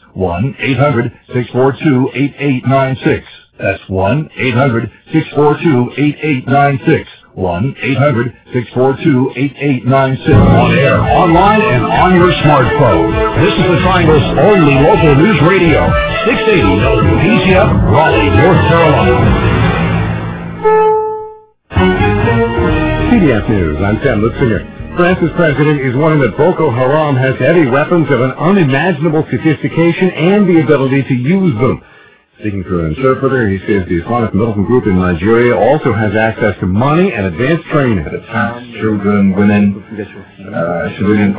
1-800-642-8896. That's 1-800-642-8896. 1-800-642-8896. On air, online, and on your smartphone. This is the Triangle's only local news radio. 680 WPTF, Raleigh, North Carolina. CBS News, I'm Sam Lutzinger. France's president is warning that Boko Haram has heavy weapons of an unimaginable sophistication and the ability to use them. Speaking through an interpreter, he says the Islamic militant group in Nigeria also has access to money and advanced training. It attacks children, women, civilian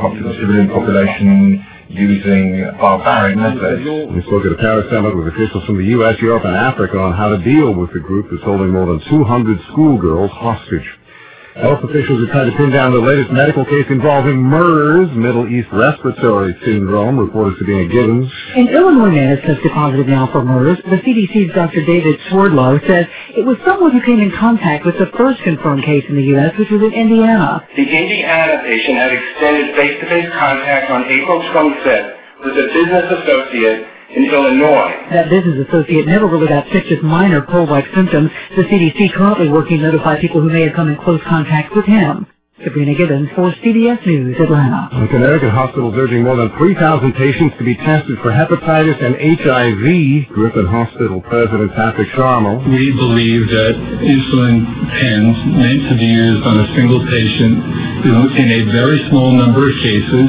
population using barbaric methods. We spoke at a Paris summit with officials from the U.S., Europe, and Africa on how to deal with the group that's holding more than 200 schoolgirls hostage. Health officials are trying to pin down the latest medical case involving MERS, Middle East Respiratory Syndrome, reported to be a Gibbons. An Illinois man has tested positive now for MERS. The CDC's Dr. David Swerdlow says it was someone who came in contact with the first confirmed case in the U.S., which was in Indiana. The Indiana patient had extended face-to-face contact on April 25th with a business associate in Illinois. That business associate never really got sick, just minor cold-like symptoms. The CDC currently working to notify people who may have come in close contact with him. Sabrina Gibbons for CBS News, Atlanta. Connecticut hospitals urging more than 3,000 patients to be tested for hepatitis and HIV. Griffin Hospital President Patrick Sharma. We believe that insulin pens meant to be used on a single patient in a very small number of cases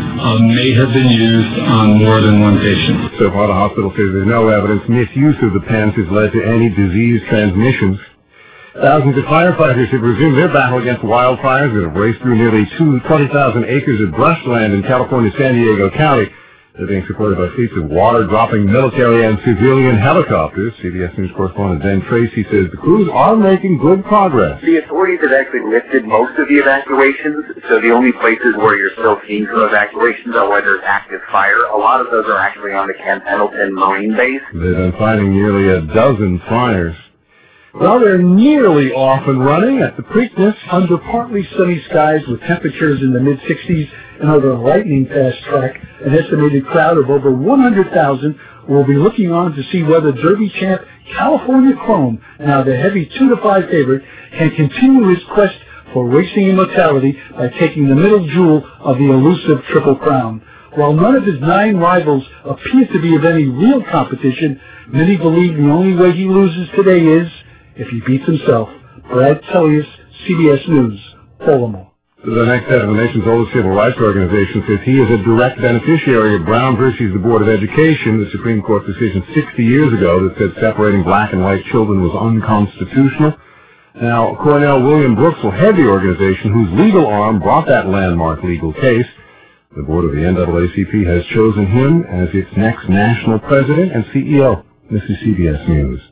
may have been used on more than one patient. So far, the hospital says there's no evidence misuse of the pens has led to any disease transmissions. Thousands of firefighters have resumed their battle against wildfires that have raced through nearly 20,000 acres of brushland in California's San Diego County. They're being supported by fleets of water-dropping military and civilian helicopters. CBS News correspondent Ben Tracy says the crews are making good progress. The authorities have actually lifted most of the evacuations, so the only places where you're still seeing some evacuations are where there's active fire. A lot of those are actually on the Camp Pendleton Marine Base. They've been fighting nearly a dozen fires. Well, they're nearly off and running at the Preakness. Under partly sunny skies with temperatures in the mid-60s and over a lightning-fast track, an estimated crowd of over 100,000 will be looking on to see whether Derby champ California Chrome, now the heavy 2-5 favorite, can continue his quest for racing immortality by taking the middle jewel of the elusive Triple Crown. While none of his 9 rivals appear to be of any real competition, many believe the only way he loses today is if he beats himself. Brad Tellius, CBS News, Baltimore. The next head of the nation's oldest civil rights organization says he is a direct beneficiary of Brown versus the Board of Education, the Supreme Court decision 60 years ago that said separating black and white children was unconstitutional. Now, Cornell William Brooks will head the organization whose legal arm brought that landmark legal case. The board of the NAACP has chosen him as its next national president and CEO. This is CBS News.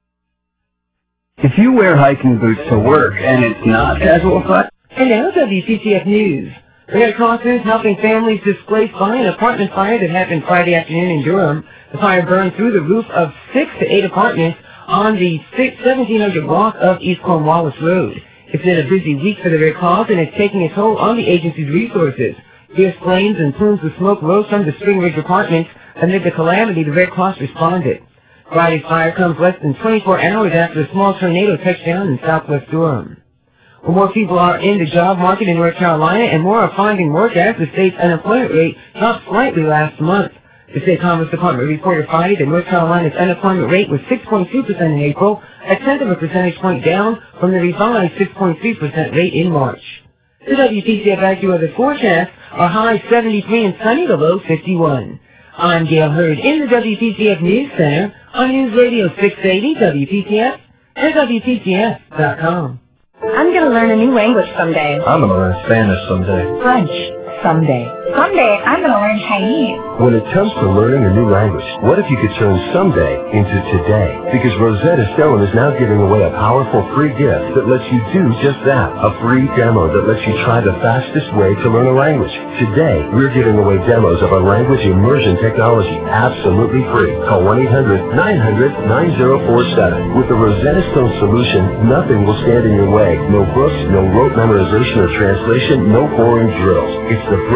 If you wear hiking boots to work and it's not casual fun. Hello, WPTF News. Red Cross is helping families displaced by an apartment fire that happened Friday afternoon in Durham. The fire burned through the roof of 6 to 8 apartments on the 1700 block of East Cornwallis Road. It's been a busy week for the Red Cross, and it's taking a toll on the agency's resources. Fierce flames and plumes of smoke rose from the Spring Ridge apartments. Amid the calamity, the Red Cross responded. Friday's fire comes less than 24 hours after a small tornado touched down in southwest Durham. Well, more people are in the job market in North Carolina, and more are finding work as the state's unemployment rate dropped slightly last month. The State Commerce Department reported Friday that North Carolina's unemployment rate was 6.2% in April, a tenth of a percentage point down from the revised 6.3% rate in March. The WPTF AccuWeather forecast are high 73 and sunny, the low 51. I'm Gail Hurd in the WPTF News Center on News Radio 680 WPTF and WPTF.com. I'm going to learn a new language someday. I'm going to learn Spanish someday. French someday. Someday, I'm going to learn Chinese. When it comes to learning a new language, what if you could turn someday into today? Because Rosetta Stone is now giving away a powerful free gift that lets you do just that. A free demo that lets you try the fastest way to learn a language. Today, we're giving away demos of our language immersion technology absolutely free. Call 1-800-900-9047. With the Rosetta Stone solution, nothing will stand in your way. No books, no rote memorization or translation, no boring drills. It's the breakthrough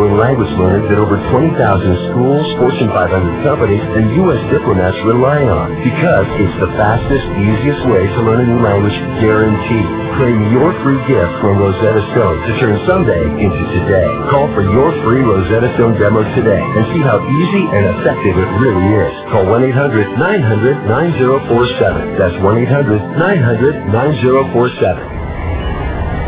award-winning language learners that over 20,000 schools, Fortune 500 companies, and U.S. diplomats rely on. Because it's the fastest, easiest way to learn a new language, guaranteed. Claim your free gift from Rosetta Stone to turn someday into today. Call for your free Rosetta Stone demo today and see how easy and effective it really is. Call 1-800-900-9047. That's 1-800-900-9047.